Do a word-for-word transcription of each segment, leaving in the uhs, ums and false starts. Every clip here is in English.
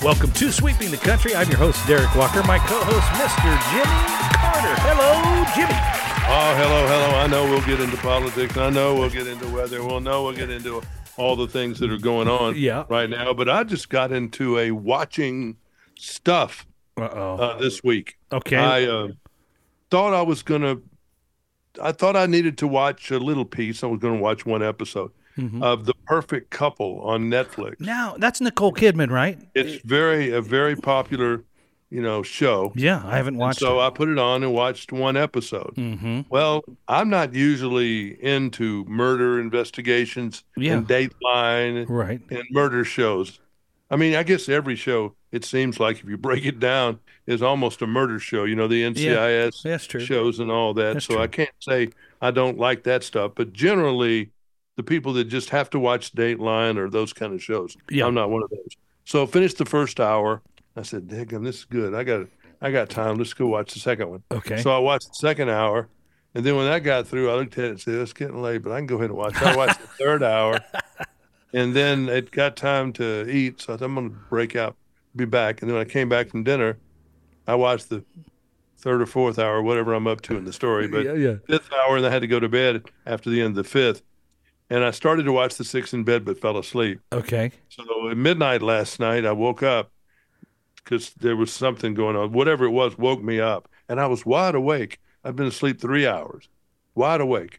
Welcome to Sweeping the Country. I'm your host, Derek Walker. My co-host, Mister Jimmy Carter. Hello, Jimmy. Oh, hello, hello. I know we'll get into politics. I know we'll get into weather. We'll know we'll get into all the things that are going on yeah. right now. But I just got into a watching stuff Uh-oh. uh, this week. Okay. I uh, thought I was going to, I thought I needed to watch a little piece. I was going to watch one episode mm-hmm. of The Perfect Couple on Netflix. Now, that's Nicole Kidman, right? It's very, a very popular, you know, show. Yeah, I haven't watched and so it. I put it on and watched one episode. Mm-hmm. Well, I'm not usually into murder investigations yeah. and Dateline right. and murder shows. I mean, I guess every show, it seems like if you break it down, is almost a murder show. You know, the N C I S yeah, that's true. shows and all that. That's so true. I can't say I don't like that stuff. But generally, the people that just have to watch Dateline or those kind of shows, yeah. I'm not one of those. So I finished the first hour. I said, "Damn, this is good. I got I got time. Let's go watch the second one." Okay. So I watched the second hour, and then when that got through, I looked at it and said, "It's getting late, but I can go ahead and watch." I watched the third hour, and then it got time to eat. So I thought, I'm going to break out, be back. And then when I came back from dinner, I watched the third or fourth hour, whatever I'm up to in the story. But yeah, yeah. fifth hour, and I had to go to bed after the end of the fifth. And I started to watch the sixth in bed, but fell asleep. Okay. So at midnight last night, I woke up because there was something going on. Whatever it was woke me up, and I was wide awake. I'd been asleep three hours, wide awake.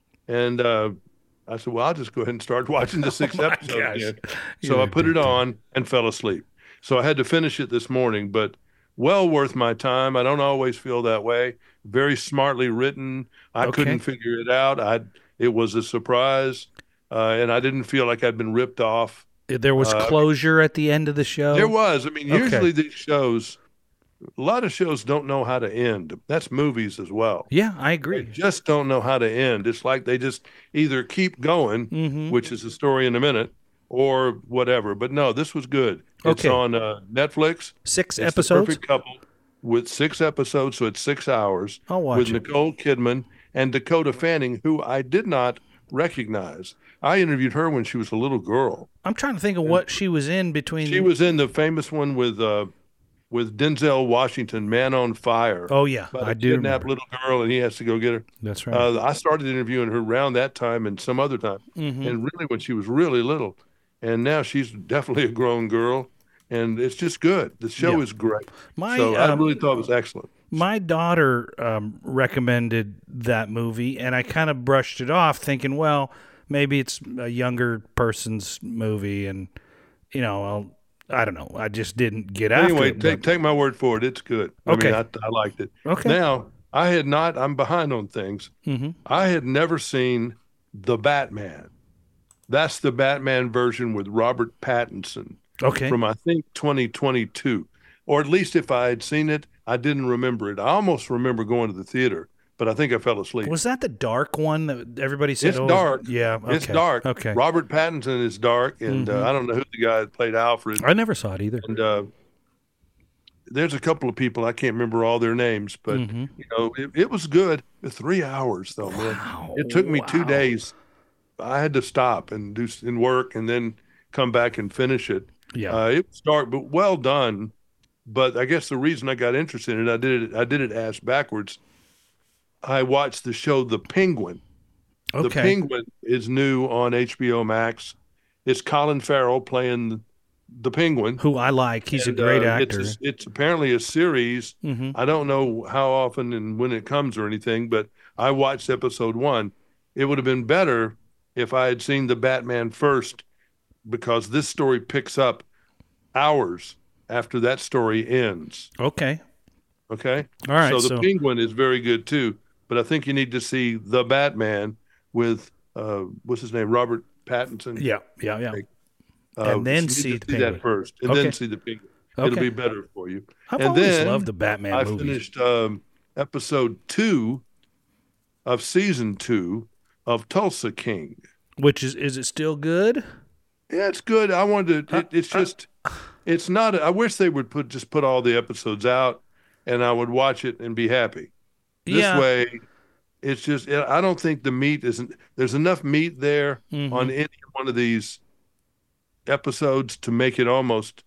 And uh, I said, well, I'll just go ahead and start watching the sixth oh episode gosh. again. You're So I put it addicted. on and fell asleep. So I had to finish it this morning, but well worth my time. I don't always feel that way. Very smartly written. I Okay. couldn't figure it out. I It was a surprise, uh, and I didn't feel like I'd been ripped off. There was Uh, closure at the end of the show? There was. I mean, Okay. usually these shows, a lot of shows don't know how to end. That's movies as well. Yeah, I They agree. just don't know how to end. It's like they just either keep going, Mm-hmm. which is the story in a minute, or whatever. But no, this was good. It's Okay. on uh, Netflix. Six It's episodes? The Perfect Couple with six episodes, so it's six hours. I'll watch with it. Nicole Kidman and Dakota Fanning, who I did not recognize. I interviewed her when she was a little girl. I'm trying to think of what she was in between. She was in the famous one with uh, with Denzel Washington, Man on Fire. Oh, yeah. About I a do kidnapped remember. little girl, and he has to go get her. That's right. Uh, I started interviewing her around that time and some other time, mm-hmm. and really when she was really little. And now she's definitely a grown girl, and it's just good. The show Yeah. is great. My, so I um, really thought it was excellent. My daughter um, recommended that movie, and I kind of brushed it off thinking, well, maybe it's a younger person's movie, and, you know, I'll, I don't know. I just didn't get after Anyway, it. take but- take my word for it. It's good. I Okay. mean, I, I liked it. Okay. Now, I had not, I'm behind on things. Mhm. I had never seen The Batman. That's the Batman version with Robert Pattinson Okay. from, I think, twenty twenty-two. Or at least if I had seen it, I didn't remember it. I almost remember going to the theater, but I think I fell asleep. Was that the dark one that everybody said? It's oh, dark. Yeah. Okay. It's dark. Okay. Robert Pattinson is dark, and Mhm. uh, I don't know who the guy that played Alfred. I never saw it either. And uh, there's a couple of people, I can't remember all their names, but Mhm. you know, it, it was good. Three hours though, man. Wow. It took me two Wow. days. I had to stop and do s- and work, and then come back and finish it. Yeah. Uh, it was dark, but well done. But I guess the reason I got interested in it, I did it. I did it ass backwards. I watched the show The Penguin. The okay. Penguin is new on H B O Max. It's Colin Farrell playing the Penguin. Who I like. He's And, a great uh, actor. It's, it's apparently a series. Mhm. I don't know how often and when it comes or anything, but I watched episode one. It would have been better if I had seen the Batman first, because this story picks up hours after that story ends. Okay. Okay? All right. so So, the Penguin is very good too, but I think you need to see the Batman with, uh, what's his name, Robert Pattinson. yeah, yeah, yeah. Uh, And then you need see to the that Penguin. first, and Okay. then see the Penguin. Okay. It'll be better for you. I've and always then loved the Batman I movies. finished um, episode two of season two of Tulsa King. Which is is it still good? Yeah, it's good. I wanted to. It, it's just, it's not. I wish they would put just put all the episodes out, and I would watch it and be happy. This Yeah. way, it's just. I don't think the meat isn't. There's enough meat there Mhm. on any one of these episodes to make it almost.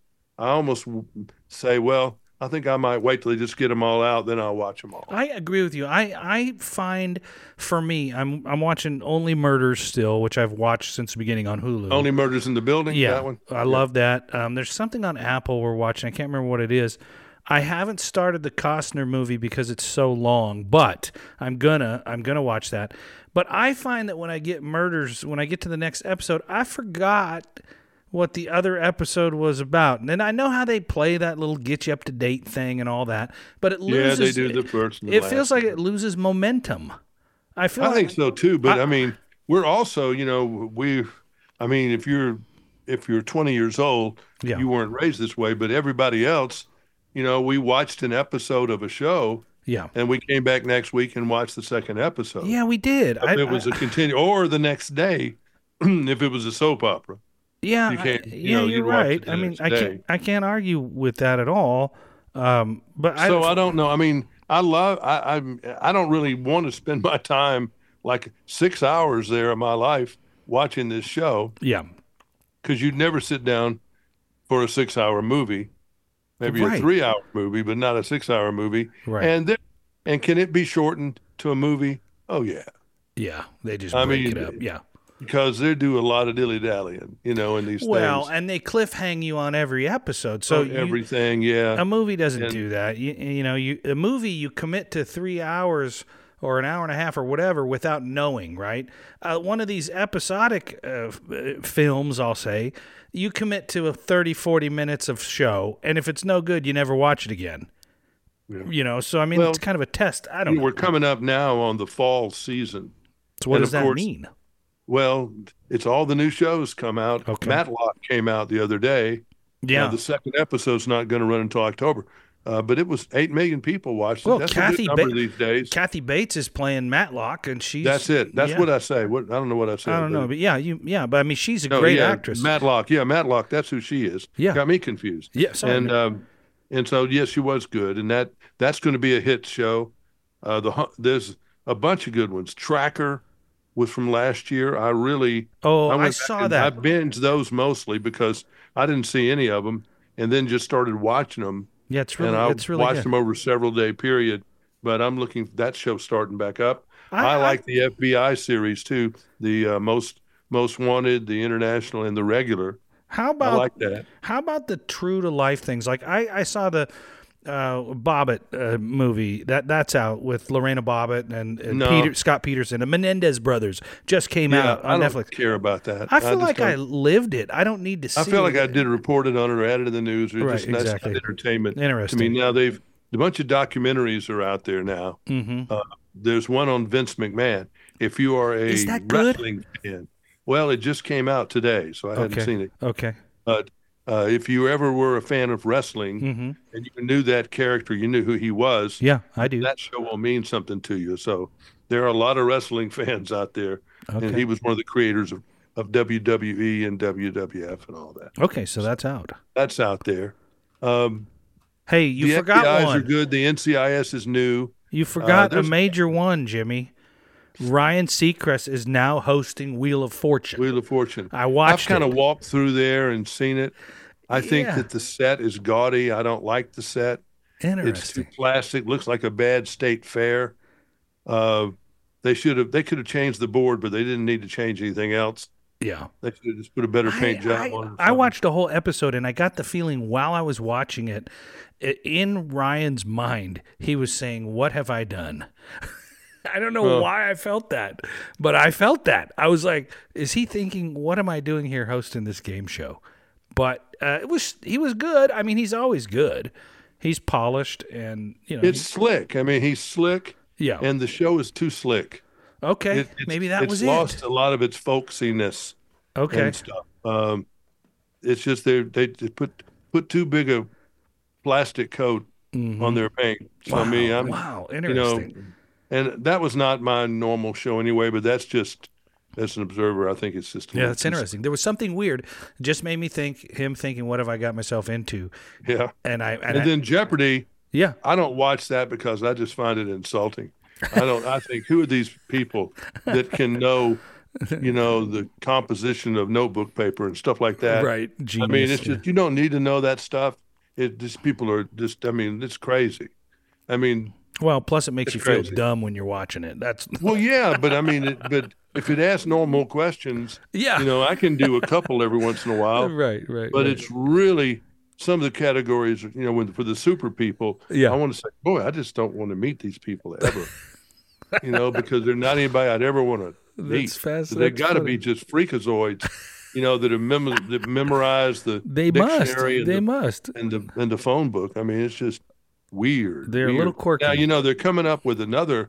I almost w- say, well, I think I might wait till they just get them all out, then I'll watch them all. I agree with you. I, I find for me, I'm I'm watching Only Murders still, which I've watched since the beginning on Hulu. Only Murders in the Building. yeah, That one. I Yeah. love that. Um, there's something on Apple we're watching. I can't remember what it is. I haven't started the Costner movie because it's so long, but I'm gonna I'm gonna watch that. But I find that when I get murders, when I get to the next episode, I forgot what the other episode was about. And then I know how they play that little get you up to date thing and all that, but it Yeah, loses. they do the first and the It last. feels like it loses momentum. I feel I like think so too, but I- I, mean, we're also, you know, we, I mean, if you're if you're twenty years old, Yeah. you weren't raised this way, but everybody else, you know, we watched an episode of a show yeah, and we came back next week and watched the second episode. yeah, we did. I, If it was I- a continue, or the next day, if it was a soap opera. yeah, you can't- I- you yeah, know, you're you'd watch right. it the I mean, next I day. can't I can't argue with that at all. Um, but I, So I don't know. I mean, I love. I I'm, I don't really want to spend my time like six hours there of my life watching this show yeah, because you'd never sit down for a six-hour movie, maybe Right. a three-hour movie, but not a six-hour movie. Right. And then, and can it be shortened to a movie? Oh yeah, yeah, they just I break mean, it up. Yeah. because they do a lot of dilly-dallying, you know, in these Well, things. and they cliffhang you on every episode. So On you, everything, yeah. a movie doesn't And- do that. You, you know, you a movie you commit to three hours or an hour and a half or whatever without knowing, right? Uh, one of these episodic uh, f- uh, films, I'll say, you commit to a thirty, forty minutes of show, and if it's no good, you never watch it again. Yeah. You know, so I mean, Well, it's kind of a test. I don't know. We're coming up now on the fall season. So what and does of that course- mean? Well, it's all the new shows come out. Okay. Matlock came out the other day. Yeah. Uh, the second episode's not going to run until October. Uh, but it was eight million people watched it. Well, That's Kathy a good number Ba- these days. Kathy Bates is playing Matlock, and she's That's it. That's yeah. what I say. What I don't know what I said. I don't know, but yeah, you yeah, but I mean, she's a No, great yeah, actress. Matlock. Yeah, Matlock. That's who she is. Yeah. Got me confused. Yeah, sorry. And um, and so yes, she was good, and that that's going to be a hit show. Uh, the hu- there's a bunch of good ones. Tracker was from last year. I really oh, I, I, went back saw and that. I binged those mostly because I didn't see any of them, and then just started watching them. yeah, it's really, and I it's really watched good. them over a several day period. But I'm looking that show starting back up. I- I, I- like the F B I series too, the uh, most most wanted, the international, and the regular. How I about like that. how about the true to life things? Like I, I saw the uh, Bobbitt uh, movie that that's out with Lorena Bobbitt and, and No. Peter Scott Peterson and Menendez brothers just came Yeah, out I on don't Netflix. care about that. I feel just like I don't- lived it. I don't need to see. I feel like it. I did report it on it or added it in the news. Or Right, just, that's exactly. not entertainment Interesting. to me. Now they've a bunch of documentaries are out there now. Mhm. Uh, there's one on Vince McMahon. If you are a Is that good? wrestling fan, well, it just came out today, so I hadn't Okay. seen it. Okay. But uh, if you ever were a fan of wrestling hmm and you knew that character, you knew who he was, Yeah, I do. that show will mean something to you. So there are a lot of wrestling fans out there, and Okay. he was one of the creators of, of W W E and W W F and all that. Okay, so that's out. That's out there. Um, Hey, you the forgot F B Is one. are good. The N C I S is new. You forgot a there's- major one, Jimmy. Ryan Seacrest is now hosting Wheel of Fortune. Wheel of Fortune. I I've watched kind it. of walked through there and seen it. I think Yeah. that the set is gaudy. I don't like the set. It's too Interesting. plastic. Looks like a bad state fair. Uh, they should have. They could have changed the board, but they didn't need to change anything else. Yeah. They should have just put a better paint I, job I- on it. or I something. watched a whole episode and I got the feeling while I was watching it, i- in Ryan's mind, he was saying, "What have I done?" I don't know Well- why I felt that, but I felt that. I was like, "Is he thinking, what am I doing here hosting this game show?" But uh, it was he was good. I mean, he's always good. He's polished and you know. It's slick. I mean, he's slick, he- yeah. and the show is too slick. Okay. It- it's- Maybe that it's was lost it. a lot of its folksiness Okay. and stuff. Um, it's just they they just put put too big a plastic coat on their paint. So wow. me, I'm wow. you know, Interesting. and that was not my normal show anyway. But that's just as an observer, I think it's just a Yeah, little that's too- interesting. There was something weird. It just made me think him thinking, "What have I got myself into?" Yeah, And I and, and I, then Jeopardy. yeah, I don't watch that because I just find it insulting. I don't. I think who are these people that can know you know, the composition of notebook paper and stuff like that. Right. I mean, Genius. it's Yeah. just you don't need to know that stuff. It just people are just. I mean, it's crazy. I mean, Well, plus it makes it's you feel crazy. dumb when you're watching it. That's Well, yeah, but I mean, it, but if it asks normal questions, yeah. you know, I can do a couple every once in a while. right, right. But right. it's really some of the categories, you know, when, for the super people, Yeah. I want to say, boy, I just don't want to meet these people ever, you know, because they're not anybody I'd ever want to meet. That's fast. They that's got to funny. be just freakazoids, you know, that have mem- that memorize the They must. dictionary and They the, must. and the and the phone book. I mean, it's just weird. They're a weird. little quirky. Now, you know, they're coming up with another.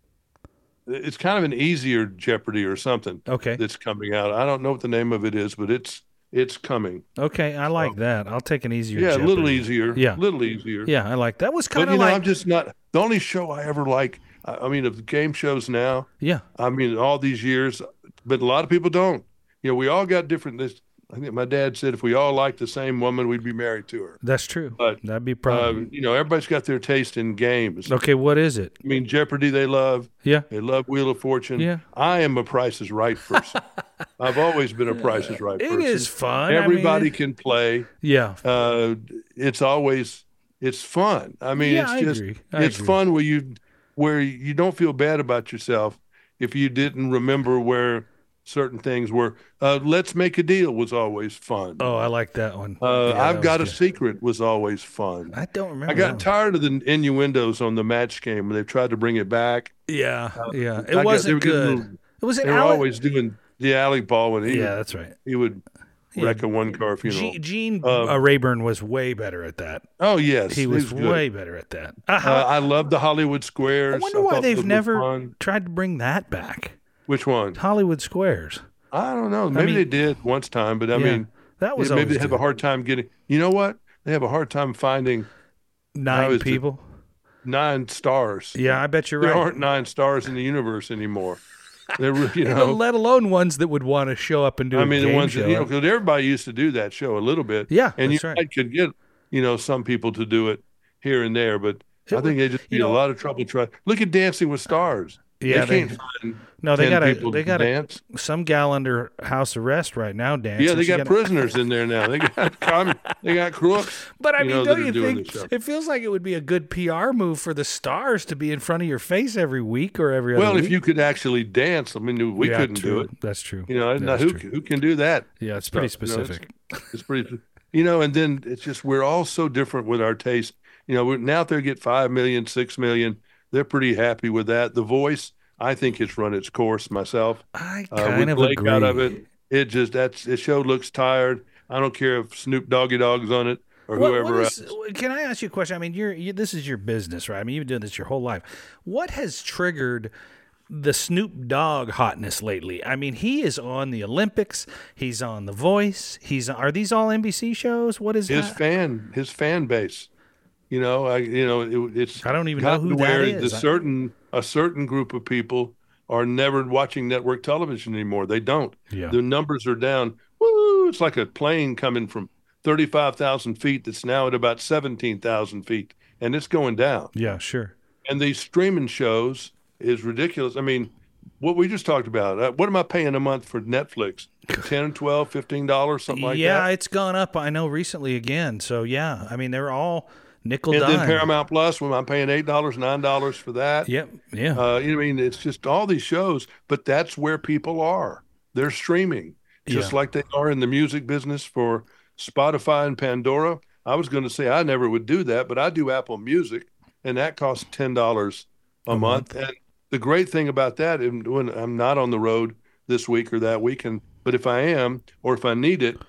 It's kind of an easier Jeopardy or something Okay. that's coming out. I don't know what the name of it is, but it's it's coming. Okay. I like that. I'll take an easier. Yeah, a little Jeopardy. easier. Yeah. a little easier. Yeah, I like that. Was But kind you of know, like I'm just not the only show I ever like. I, I mean, of the game shows now. yeah. I mean, all these years, but a lot of people don't. You know, we all got different. This, I think my dad said if we all liked the same woman, we'd be married to her. That's true. But, That'd be a problem. Uh, you know, everybody's got their taste in games. okay, what is it? I mean, Jeopardy they love. Yeah. They love Wheel of Fortune. Yeah. I am a Price is Right person. I've always been a Price is Right It person. is fun. Everybody I mean, can play. yeah. Uh, it's always it's fun. I mean, Yeah, it's I just agree. I it's agree. fun where you where you don't feel bad about yourself if you didn't remember where certain things were. Uh, Let's Make a Deal was always fun. Oh, I like that one. uh, Yeah, that I've was Got a good. Secret was always fun. I don't remember. I that got one. tired of the innuendos on the match game when they tried to bring it back. Yeah, yeah. It I got- they wasn't were getting a good. little- Was it They were Alec? always doing the alley ball when he Yeah, would, that's right. he would Yeah. wreck a one car funeral. Ge- Gene Uh, uh, Rayburn was way better at that. oh yes, He was good. way better at that. Uh, Uh, how- I love the Hollywood I Squares. wonder why thought they've those were never fun. tried to bring that back. Which one? Hollywood Squares. I don't know. Maybe mean- they did once time, but I Yeah, mean, that was yeah, maybe always they have good. a hard time getting. You know what? They have a hard time finding how Nine is it? people. nine stars. Yeah, I bet you're There right. aren't nine stars in the universe anymore. They're, re- you know, Let alone ones that would want to show up and do. I a mean, the game ones show. that, you know, because everybody used to do that show a little bit. Yeah, and that's you right. might could get, you know, some people to do it here and there, but It I think they just you need a know- lot of trouble trying. Look at Dancing with Stars. Yeah, they they- can't find No, they ten got a people they to got a, dance. some gal under house arrest right now dancing. Yeah, they She got got a- prisoners in there now. They got com- they got crooks. But I you mean, know, don't that are you doing think the show. it feels like it would be a good P R move for the stars to be in front of your face every week or every other Well, week? if you could actually dance, I mean, we Yeah, couldn't true. do it. That's true. You know, now That's who true. who can do that? Yeah, it's pretty stuff, you know, it's- specific. It's pretty, you know, and then it's just we're all so different with our taste. You know, we're, now if they get five million, six million, they're pretty happy with that. The Voice, I think it's run its course myself. I Uh, kind with of Blake agree. out of it, it just that's the show looks tired. I don't care if Snoop Doggy Dogg's on it or What- whoever what else. is- Can I ask you a question? I mean, you're you, this is your business, right? I mean, you've been doing this your whole life. What has triggered the Snoop Dogg hotness lately? I mean, he is on the Olympics. He's on The Voice. He's are these all N B C shows? What is His that? fan, his fan base. You know, I you know it, it's. I don't even know gotten who to that where is. The I- certain a certain group of people are never watching network television anymore. They don't. Yeah. The numbers are down. Woo! It's like a plane coming from thirty-five thousand feet that's now at about seventeen thousand feet, and it's going down. Yeah, sure. And these streaming shows is ridiculous. I mean, what we just talked about. Uh, what am I paying a month for Netflix? ten, twelve, fifteen dollars, something like yeah, that. it's gone up. I know recently again. So yeah, I mean they're all nickel And dime. then Paramount Plus, when I'm paying eight dollars, nine dollars for that. Yep. Yeah. Uh, you know, I mean, it's just all these shows, but that's where people are. They're streaming, just Yeah. like they are in the music business for Spotify and Pandora. I was going to say I never would do that, but I do Apple Music, and that costs ten dollars a, A month. And the great thing about that, and when I'm not on the road this week or that week, and but if I am, or if I need it,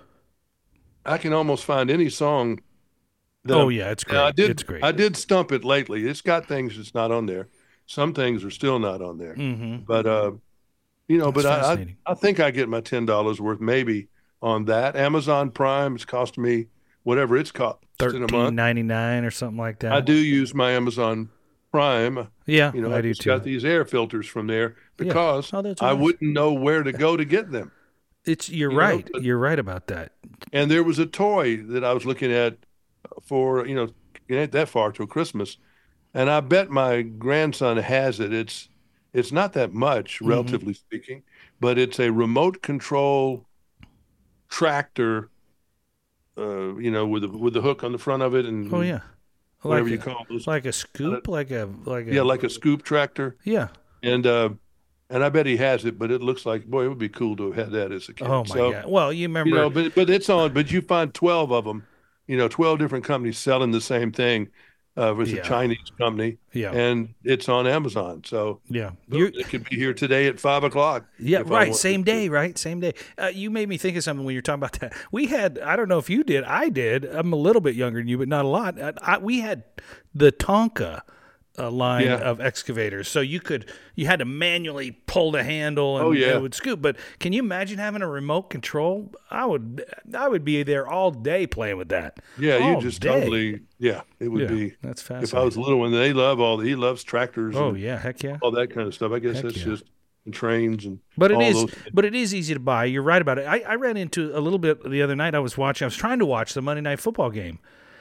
I can almost find any song. that oh I'm- yeah, it's great. Now, I did, it's great. I did stump it lately. It's got things that's not on there. Some things are still not on there. mm-hmm. But uh, you know, That's but I, I fascinating. I think I get my ten dollars worth maybe on that. Amazon Prime is costing me whatever it's cost in a Thirteen month. ninety nine or something like that. I do use my Amazon Prime. Yeah, You know, I I do just too. got these air filters from there Yeah. because Oh, that's I nice. wouldn't know where to go to get them. It's you're you know, right. but- You're right about that. And there was a toy that I was looking at for, you know, it ain't that far till Christmas. And I bet my grandson has it. It's it's not that much, Mm-hmm. relatively speaking, but it's a remote control tractor, uh, you know, with a, with the hook on the front of it and Oh yeah, whatever like you a, call those. like a scoop, like a like a Yeah, like a scoop tractor. yeah. And uh, and I bet he has it, but it looks like, boy, it would be cool to have had that as a kid. Oh my So, God. Well, you you remember? know, but but it's on, but you find twelve of them, you know, twelve different companies selling the same thing. Uh, it was a Yeah, Chinese company, yeah, and it's on Amazon. So yeah. boom, You it could be here today at five o'clock yeah, if I right. wanted Same to. day, right? Same day. Uh, you made me think of something when you're talking about that. We had, I don't know if you did, I did. I'm a little bit younger than you, but not a lot. I, I, we had the Tonka uh, line Yeah. of excavators, so you could you had to manually pull the handle and Oh, yeah. it would scoop. But can you imagine having a remote control? I would, I would be there all day playing with that. Yeah, all you just day. totally, yeah, it would Yeah, be. that's If I fascinating. was a little one, they love all, he loves tractors Oh and yeah, heck yeah. all that kind of stuff. I guess Heck that's yeah. just, and trains and But it all is, those. but it is easy to buy. You're right about it. I, I ran into a little bit the other night. I was watching. I was trying to watch the Monday Night Football game,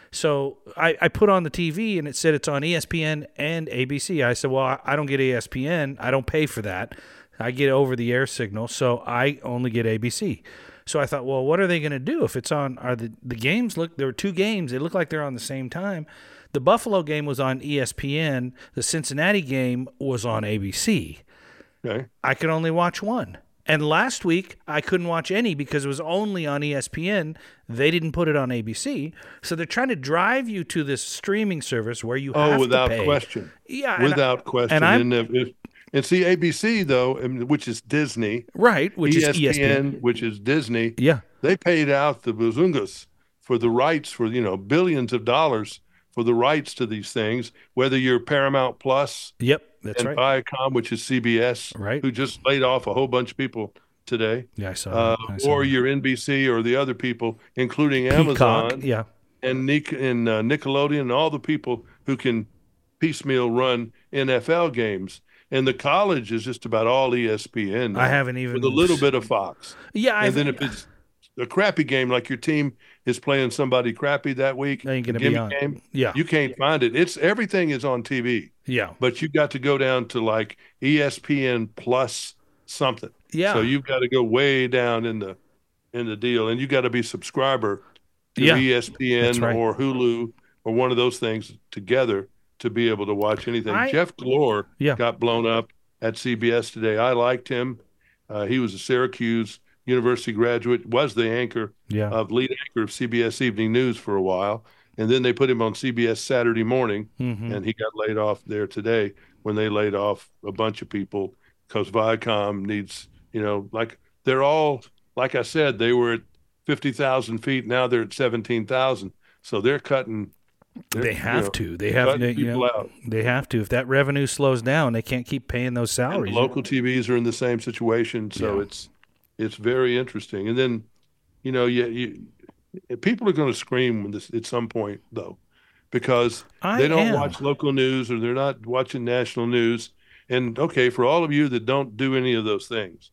so I, I put on the T V and it said it's on E S P N and A B C. I said, well, I, I don't get E S P N. I don't pay for that. I get over the air signal, so I only get A B C. So I thought, well, what are they going to do if it's on? Are the the games look? There were two games. They look like they're on the same time. The Buffalo game was on E S P N. The Cincinnati game was on A B C. Okay. I could only watch one. And last week, I couldn't watch any because it was only on E S P N. They didn't put it on A B C. So they're trying to drive you to this streaming service where you have Oh, without to pay. question. Yeah. and I- Without question. and I'm- And, if, if, and see, A B C, though, I mean, which is Disney, right, which E S P N, is E S P N. which is Disney, Yeah. they paid out the bazungas for the rights for, you know, billions of dollars for the rights to these things, whether you're Paramount Plus Yep. That's and right. Viacom, which is C B S, Right. who just laid off a whole bunch of people today, Yeah, I saw uh, that. I saw or that. your N B C or the other people, including Peacock. Amazon Yeah. and, Nic- and uh, Nickelodeon and all the people who can piecemeal run N F L games. And the college is just about all E S P N now, I haven't even. with a little bit of Fox. Yeah. And I've, then if it's a crappy game, like your team is playing somebody crappy that week, They ain't gonna a be gimme on. game, Yeah. you can't find it. It's everything is on T V, Yeah. but you got to go down to like E S P N plus something. Yeah. So you've got to go way down in the in the deal, and you got to be subscriber to Yeah. E S P N That's right. or Hulu or one of those things together to be able to watch anything. I- Jeff Glor Yeah. got blown up at C B S today. I liked him. Uh, he was a Syracuse University graduate, was the anchor Yeah. of lead anchor of C B S Evening News for a while, and then they put him on C B S Saturday Morning, Mhm. and he got laid off there today when they laid off a bunch of people because Viacom needs, you know, like they're all, like I said, they were at fifty thousand feet. Now they're at seventeen thousand. So they're cutting. They're, They you have know, to. They have cutting to. You people know, out. they have to. If that revenue slows down, they can't keep paying those And salaries. local T Vs are in the same situation. So Yeah. it's it's very interesting. And then, you know, you, you people are going to scream when this at some point though, because I they don't am. watch local news or they're not watching national news. And okay, for all of you that don't do any of those things,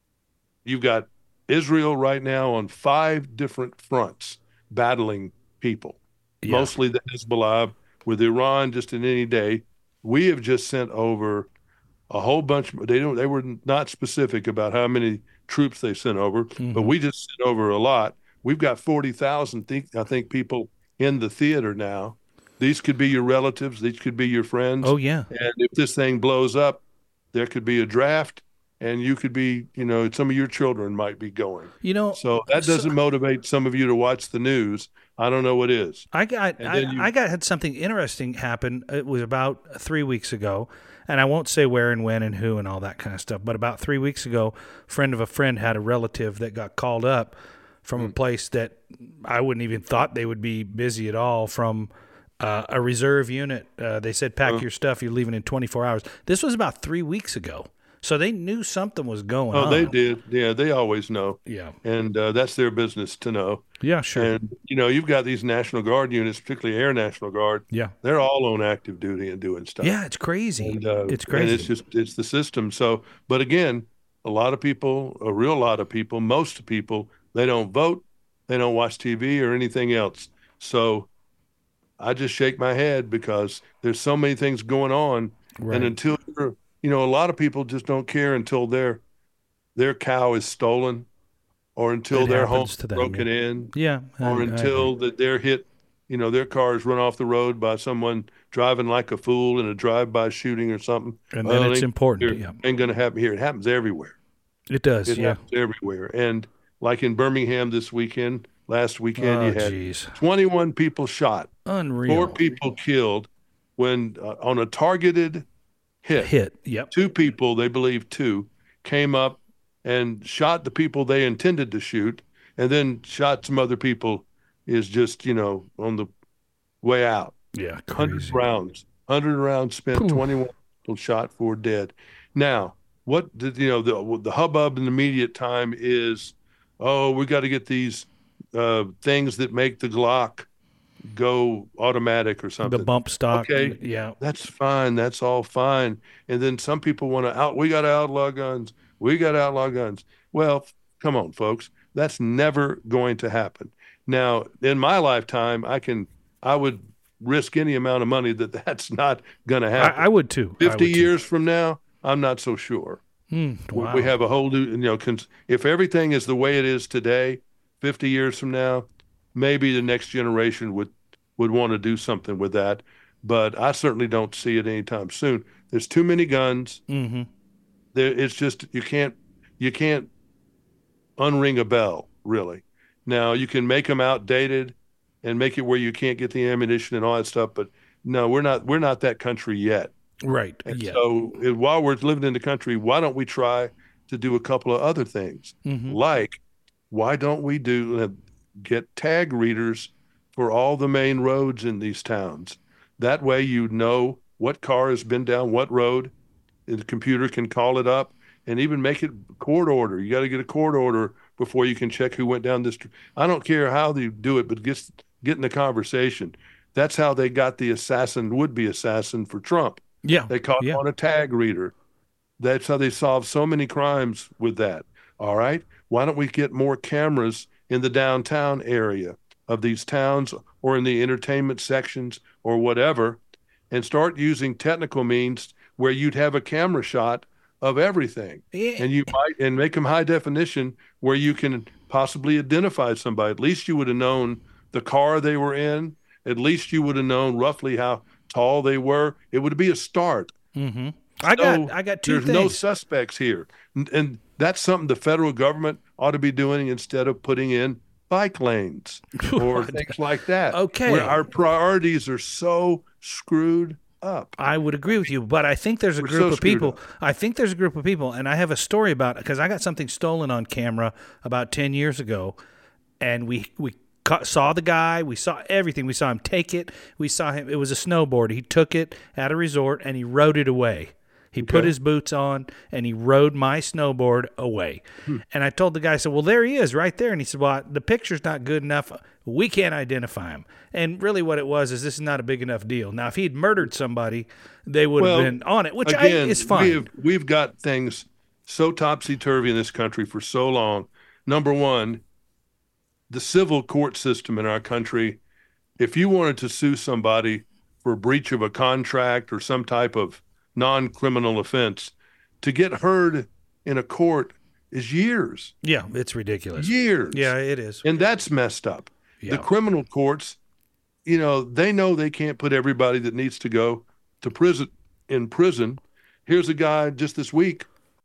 you've got Israel right now on five different fronts battling people, Yeah. mostly the Hezbollah, with Iran just in any day. We have just sent over a whole bunch. They don't. They were not specific about how many troops they sent over, Mm-hmm. but we just sent over a lot. We've got forty thousand, think, I think, people in the theater now. These could be your relatives. These could be your friends. Oh yeah. And if this thing blows up, there could be a draft, and you could be, you know, some of your children might be going. You know. So that so- doesn't motivate some of you to watch the news. I don't know what is. I got And I, then you- I got had something interesting happen. It was about three weeks ago, and I won't say where and when and who and all that kind of stuff. But about three weeks ago, a friend of a friend had a relative that got called up from a place that I wouldn't even thought they would be busy at all. From uh, a reserve unit, uh, they said, "Pack your stuff. You're leaving in twenty-four hours." This was about three weeks ago, so they knew something was going Oh, on. they did. Yeah, they always know. Yeah. And uh, that's their business to know. Yeah. Sure. And, you know, you've got these National Guard units, particularly Air National Guard. yeah. They're all on active duty and doing stuff. Yeah. It's crazy. And, uh, it's And crazy. it's just, it's the system. So, but again, a lot of people, a real lot of people, most people, they don't vote, they don't watch T V or anything else. So I just shake my head because there's so many things going on. Right. And until you're, you know, a lot of people just don't care until they're their cow is stolen, or until It their home happens to them. broken Yeah, in, yeah, I, or I agree. until that they're hit, you know, their cars run off the road by someone driving like a fool in a drive-by shooting or something. And then Well, it's it important. ain't, Yeah, ain't going to happen here. It happens everywhere. it does. It Yeah. happens everywhere. And like in Birmingham this weekend, last weekend, you Oh, had geez, twenty-one people shot, four unreal. people killed when uh, on a targeted hit. Hit. Yep. Two people, they believe two, came up and shot the people they intended to shoot, and then shot some other people is just, you know, on the way out. Yeah, one hundred crazy. rounds, one hundred rounds spent, Poof. twenty-one people shot, four dead. Now, what did, you know, the, the hubbub in the immediate time is, oh, we got to get these uh, things that make the Glock go automatic or The something. bump stock. Okay, Yeah. that's fine. That's all fine. And then some people want to out, we got to outlaw guns. We got to outlaw guns. Well, come on, folks. That's never going to happen. Now, in my lifetime, I can, I would risk any amount of money that that's not going to I, happen. I would too. I fifty would too. years from now, I'm not so sure. Hmm, We wow. we have a whole new, you know, cons- if everything is the way it is today, fifty years from now, maybe the next generation would would want to do something with that. But I certainly don't see it anytime soon. There's too many guns. Mm-hmm. There, it's just you can't you can't unring a bell really. Now you can make them outdated and make it where you can't get the ammunition and all that stuff. But no, we're not we're not that country yet. Right. And Yeah. so eh, while we're living in the country, why don't we try to do a couple of other things? Mm-hmm. Like, why don't we do uh, get tag readers for all the main roads in these towns? That way you know what car has been down what road, and the computer can call it up and even make it court order. You got to get a court order before you can check who went down this. Tr- I don't care how they do it, but get, get in the conversation. That's how they got the assassin, would-be assassin for Trump. Yeah. They caught Yeah. him on a tag reader. That's how they solved so many crimes with that. All right. Why don't we get more cameras in the downtown area of these towns or in the entertainment sections or whatever, and start using technical means where you'd have a camera shot of everything, Yeah. and you might and make them high definition where you can possibly identify somebody. At least you would have known the car they were in. At least you would have known roughly how tall they were. It would be a start. Mm-hmm. I So got I got two there's no things. suspects here. And, and that's something the federal government ought to be doing instead of putting in bike lanes or things like that. Okay. Where our priorities are so screwed up. I would agree with you, but I think there's a We're group so of screwed people. up. I think there's a group of people, and I have a story about because I got something stolen on camera about ten years ago, and we we ca- saw the guy, we saw everything, we saw him take it, we saw him. It was a snowboard. He took it at a resort and he rode it away. He put Okay. his boots on and he rode my snowboard away. Hmm. And I told the guy, I said, well, there he is right there. And he said, well, the picture's not good enough. We can't identify him. And really what it was is this is not a big enough deal. Now, if he'd murdered somebody, they would have Well, been on it, which Again, I, is fine. We've, we've got things so topsy-turvy in this country for so long. Number one, the civil court system in our country, if you wanted to sue somebody for breach of a contract or some type of non-criminal offense, to get heard in a court is years, Yeah, it's ridiculous. years. Yeah, it is. And that's messed up. Yeah. The criminal courts, you know, they know they can't put everybody that needs to go to prison in prison. Here's a guy just this week,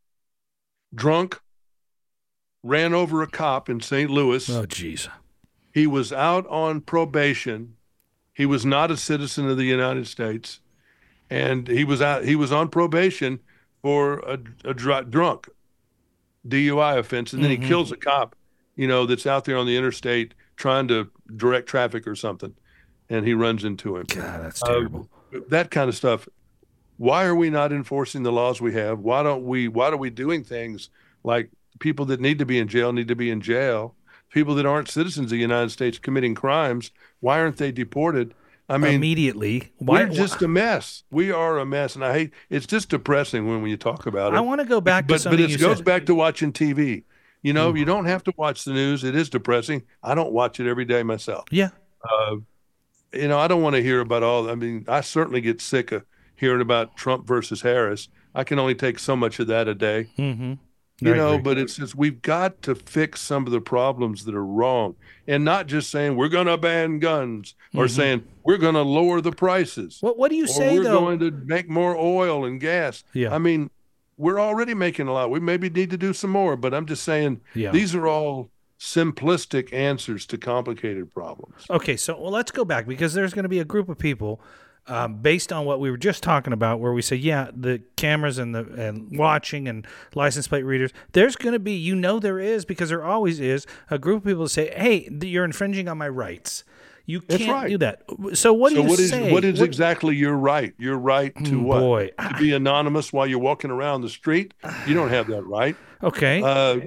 drunk, ran over a cop in Saint Louis. Oh, jeez. He was out on probation. He was not a citizen of the United States, and he was out. He was on probation for a, a dr- drunk D U I offense, and then Mhm. he kills a cop, you know, that's out there on the interstate trying to direct traffic or something, and he runs into him. God, that's Uh, terrible. that kind of stuff. Why are we not enforcing the laws we have? Why don't we? Why are we doing things like people that need to be in jail need to be in jail? People that aren't citizens of the United States committing crimes, why aren't they deported? I mean, Immediately. Why, we're just a mess. We are a mess, and I hate. It's just depressing when, when you talk about it. I want to go back to but but something it you goes said. back to watching T V. You know, you don't have to watch the news. It is depressing. I don't watch it every day myself. Yeah. Uh, you know, I don't want to hear about all. I mean, I certainly get sick of hearing about Trump versus Harris. I can only take so much of that a day. Mm-hmm. You I know, agree. but it's just we've got to fix some of the problems that are wrong, and not just saying we're going to ban guns or Hmm. saying we're going to lower the prices What What do you or say we're though? going to make more oil and gas. Yeah. I mean, we're already making a lot. We maybe need to do some more, but I'm just saying Yeah. these are all simplistic answers to complicated problems. Okay, so well, let's go back because there's going to be a group of people, um, based on what we were just talking about, where we say, yeah, the cameras and the and watching and license plate readers. There's going to be, you know, there is because there always is a group of people that say, hey, th- you're infringing on my rights. You That's can't right. do that. So what do So you what is say? what is What- exactly your right? Your right to Mm, what? boy, To be anonymous while you're walking around the street? You don't have that right. okay, Uh,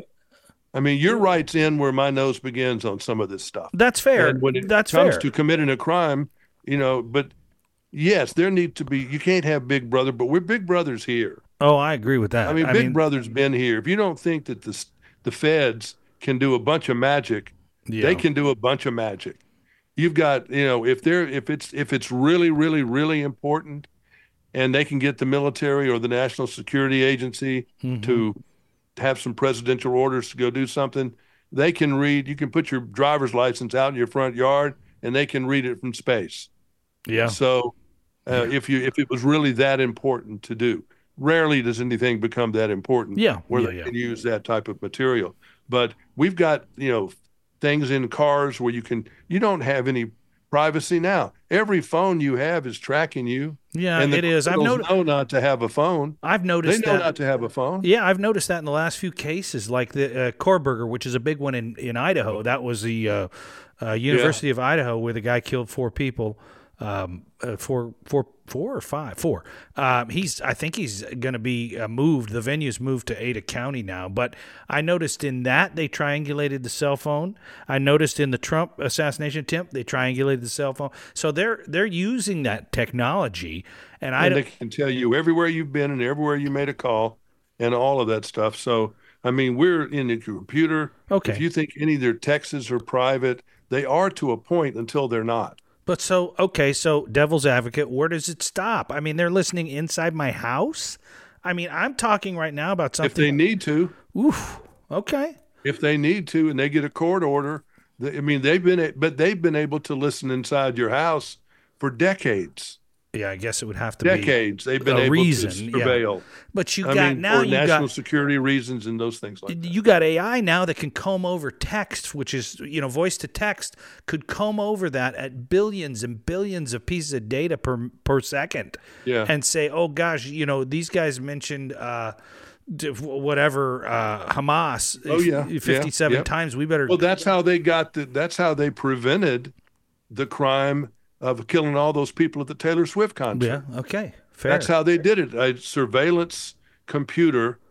I mean, your rights end where my nose begins on some of this stuff. that's fair. And when it That's comes fair. to committing a crime, you know, but yes, there need to be, you can't have Big Brother, but we're Big Brothers here. Oh, I agree with that. I mean, I Big mean, Brother's been here. If you don't think that the, the feds can do a bunch of magic, yeah, they can do a bunch of magic. You've got, you know, if they're, if it's, if it's really, really, really important and they can get the military or the National Security Agency Mhm. to have some presidential orders to go do something, they can read, you can put your driver's license out in your front yard and they can read it from space. yeah, So uh, if you if it was really that important to do, rarely does anything become that important Yeah, where yeah, they yeah. can use that type of material. But we've got, you know, things in cars where you can, you don't have any privacy now. Every phone you have is tracking you. yeah. And the It is. I've criminals noticed. know not to have a phone. I've They noticed know that. not to have a phone. Yeah, I've noticed that in the last few cases, like the uh, Korberger, which is a big one in, in Idaho. That was the uh, uh, University of Idaho where the guy killed four people, um, uh, four, four, four or five, four. Um, he's, I think he's going to be uh, moved. The venue's moved to Ada County now. But I noticed in that they triangulated the cell phone. I noticed in the Trump assassination attempt they triangulated the cell phone. So they're they're using that technology, and I And don't. they can tell you everywhere you've been and everywhere you made a call and all of that stuff. So, I mean, we're in the computer. Okay. If you think any of their texts are private, they are to a point until they're not. But so, okay, so devil's advocate, where does it stop? I mean, they're listening inside my house. I mean, I'm talking right now about If they something. need to, Oof. Okay. if they need to, and they get a court order, they, I mean, they've been, but they've been able to listen inside your house for decades. Yeah, I guess it would have to Decades. They've been a able reason, to yeah. surveil. be. But you I got mean, now for you national got security reasons and those things like that. you got A I now that can comb over text, which is, you know, voice to text could comb over that at billions and billions of pieces of data per per second. Yeah. And say, oh gosh, you know, these guys mentioned uh, d- whatever uh, Hamas. Oh, yeah. fifty-seven Yeah. Yeah. times. We better. Well, that's how they got the, that's how they prevented the crime of killing all those people at the Taylor Swift concert. Yeah. Okay. Fair. That's how they did it. A surveillance computer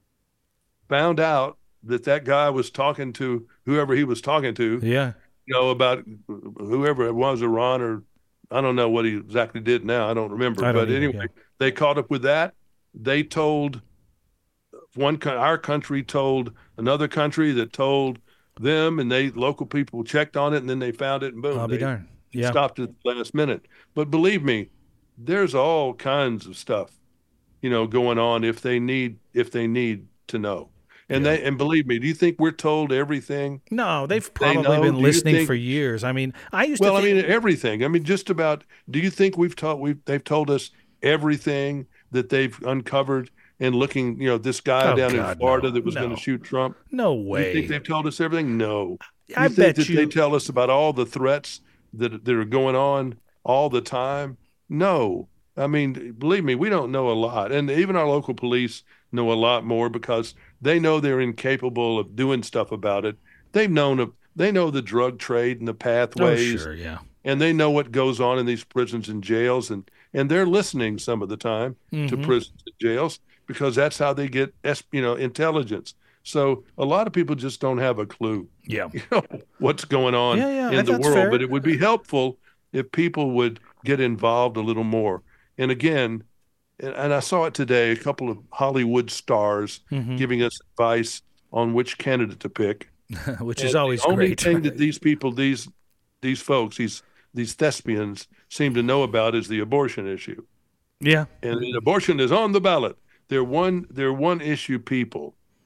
found out that that guy was talking to whoever he was talking to, Yeah. you know, about whoever it was, Iran, or I don't know what he exactly did now. I don't remember. I don't but either, anyway, yeah. they caught up with that. They told one, co- our country told another country that told them, and they local people checked on it, and then they found it, and boom, I'll be they darned. Yeah. stopped at the last minute. But believe me, there's all kinds of stuff, you know, going on if they need if they need to know. And Yeah. they and believe me, do you think we're told everything? No, they've They probably know? been Do you listening think- for years. I mean, I used Well, to I think, mean everything. I mean just about. Do you think we've taught we've they've told us everything that they've uncovered in looking, you know, this guy Oh, down God, in Florida no, that was going no. to shoot Trump? no You way. think they've told us everything? No. I you think bet that you. they tell us about all the threats that that are going on all the time? No. I mean, believe me, we don't know a lot. And even our local police know a lot more because they know they're incapable of doing stuff about it. They've known of, they know the drug trade and the oh, pathways, sure. Yeah. and they know what goes on in these prisons and jails, and and they're listening some of the time to Mhm. prisons and jails because that's how they get es- you know intelligence. So a lot of people just don't have a clue, Yeah. you know, what's going on Yeah, yeah, in the that's world. fair. But it would be helpful if people would get involved a little more. And again, and, and I saw it today, a couple of Hollywood stars Mhm. giving us advice on which candidate to pick. Which And is always the only great. thing that these people, these these folks, these these thespians seem to know about is the abortion issue. yeah. And abortion is on the ballot. They're one they're one issue people.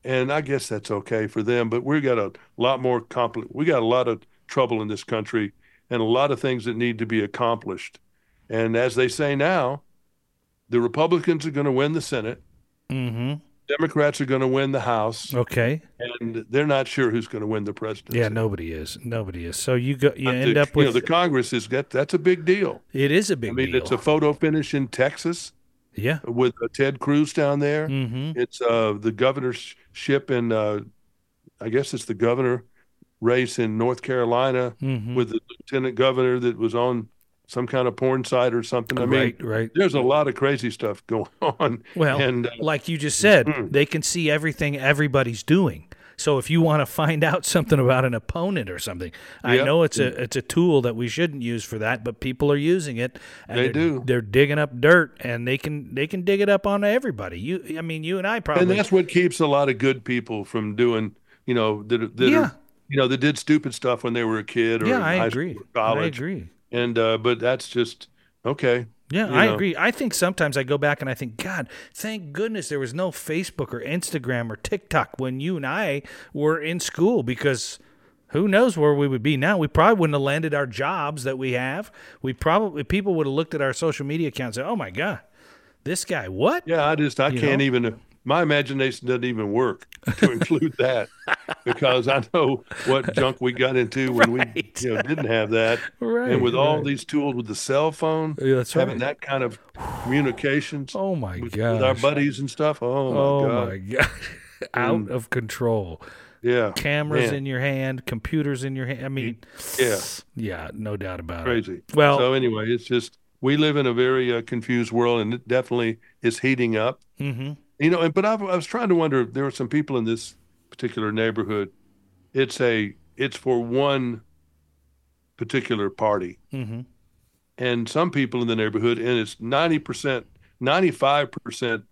and I guess that's okay for them. But we got a lot more compli- We got a lot of trouble in this country, and a lot of things that need to be accomplished. And as they say now, the Republicans are going to win the Senate. Mm-hmm. Democrats are going to win the House. Okay. And they're not sure who's going to win the presidency. Yeah, nobody is. Nobody is. So you go. You But end the, up with. you know, the Congress is that that's a big deal. It is a big I mean, deal. it's a photo finish in Texas. Yeah. With uh, Ted Cruz down there. Mm-hmm. It's uh, the governorship in, uh, I guess it's the governor race in North Carolina Mm-hmm. with the lieutenant governor that was on some kind of porn site or something. I mean, right, right. there's a lot of crazy stuff going on. Well, and uh, like you just said, mm. they can see everything everybody's doing. So if you want to find out something about an opponent or something, I Yep. know it's a it's a tool that we shouldn't use for that, but people are using it. And They they're, do. They're digging up dirt, and they can they can dig it up on everybody. You, I mean, you and I probably. and that's what keeps a lot of good people from doing, you know, that, that Yeah. are, you know, that did stupid stuff when they were a kid or yeah, in I high agree. school or college. I agree. And uh, but that's just okay. Yeah, you I know. agree. I think sometimes I go back and I think, God, thank goodness there was no Facebook or Instagram or TikTok when you and I were in school, because who knows where we would be now. We probably wouldn't have landed our jobs that we have. We probably people would have looked at our social media accounts and said, oh my God, this guy, what? Yeah, I just I You can't know? even. My imagination doesn't even work to include that because I know what junk we got into when Right. we you know didn't have that. Right, And with all right. these tools with the cell phone, Yeah, that's having right. that kind of communications Oh my with, God. with our buddies and stuff. Oh my Oh God. my God. Out Mm. of control. Yeah. Cameras Man, in your hand, computers in your hand. I mean, Yeah. yeah, no doubt about it. Crazy. Well, So anyway, it's just we live in a very uh, confused world, and it definitely is heating up. mhm. You know, and but I, I was trying to wonder. There were some people in this particular neighborhood. It's a it's for one particular party, Mhm. and some people in the neighborhood, and it's ninety percent, ninety five percent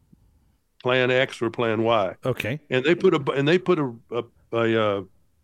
Plan X or Plan Y, Okay. and they put a and they put a a, a uh,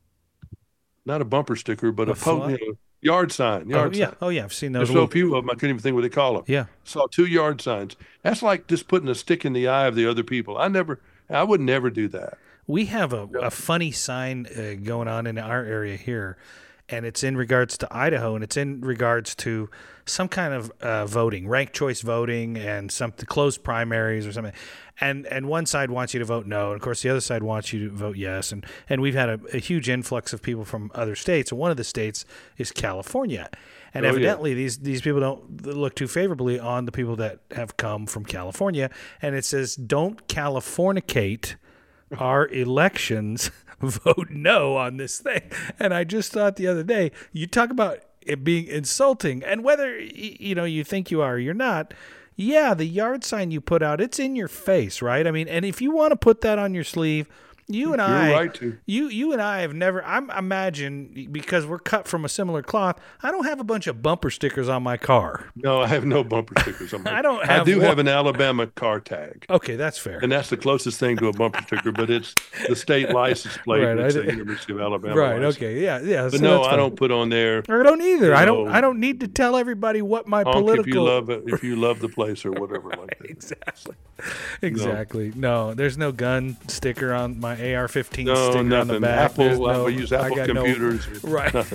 not a bumper sticker, but A a, po- flag? you know, yard sign. Oh, Yard yeah. sign. Oh, yeah. I've seen There's those. so little- few of them, I couldn't even think what they call them. yeah. Saw two yard signs. That's like just putting a stick in the eye of the other people. I never, I would never do that. We have a, a funny sign uh, going on in our area here, and it's in regards to Idaho, and it's in regards to some kind of uh, voting, ranked choice voting, and some closed primaries or something. And and one side wants you to vote no, and of course the other side wants you to vote yes. And and we've had a, a huge influx of people from other states, and one of the states is California. And Oh, yeah. evidently, these these people don't look too favorably on the people that have come from California. And it says, "Don't Californicate our elections, vote no on this thing." And I just thought the other day, you talk about it being insulting, and whether y- you know you think you are or you're not. Yeah, the yard sign you put out, it's in your face, right? I mean, and if you want to put that on your sleeve, you and You're I, right to. you you and I have never. I'm imagine because we're cut from a similar cloth. I don't have a bunch of bumper stickers on my car. No, I have no bumper stickers on my. I don't I have do one. have an Alabama car tag, Okay, that's fair. and that's the closest thing to a bumper sticker. But it's the state license plate. Right, Right, it's I the did- University of Alabama. Right. license. Okay. Yeah. Yeah. But so no, that's I fine. don't put on there. I don't either. I don't. No. I don't need to tell everybody what my Honk political. if you love it, if you love the place or whatever like that. Exactly. Exactly. No. there's no gun sticker on my A R fifteen No, sticker on the nothing. back. Apple. There's I no- use I Apple got no- computers. right. Nothing.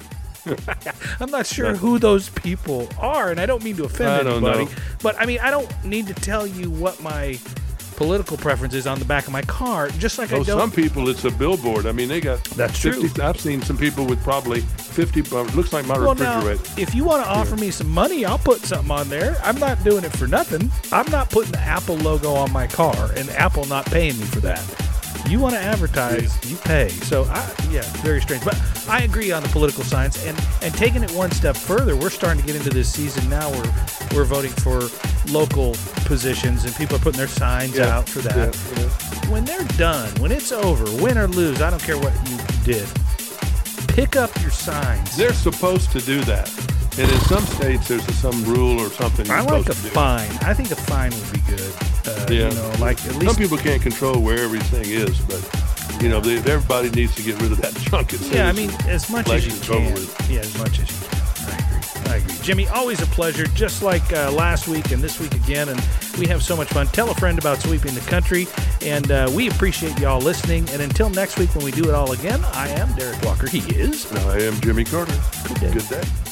I'm not sure who those people are, and I don't mean to offend I don't anybody, know. but I mean I don't need to tell you what my political preference is on the back of my car. Just like I Oh, don't. some people, it's a billboard. I mean, they got That's true. fifty. I've seen some people with probably fifty. Uh, looks like my Well, now, refrigerator. if you want to offer me some money, I'll put something on there. I'm not doing it for nothing. I'm not putting the Apple logo on my car, and Apple not paying me for that. You want to advertise, you pay. So, I, yeah, very strange. But I agree on the political science. And, and taking it one step further, we're starting to get into this season now where we're voting for local positions, and people are putting their signs Yeah, out for that. yeah, yeah. When they're done, when it's over, win or lose, I don't care what you did, pick up your signs. They're supposed to do that, and in some states there's a, some rule or something. You're I like a supposed to do. fine. I think a fine would be good. Uh, Yeah. You know, like at Some least. people can't control where everything is, but you know, they, everybody needs to get rid of that junk. As soon Yeah, I as mean, as much as you election's over can. with. Yeah, as much as you can. I agree. I agree. Jimmy, always a pleasure, just like uh, last week and this week again, and we have so much fun. Tell a friend about Sweeping the Country, and uh, we appreciate y'all listening. And until next week when we do it all again, I am Derek Walker. He is. And I am Jimmy Carter. Good day. Good day.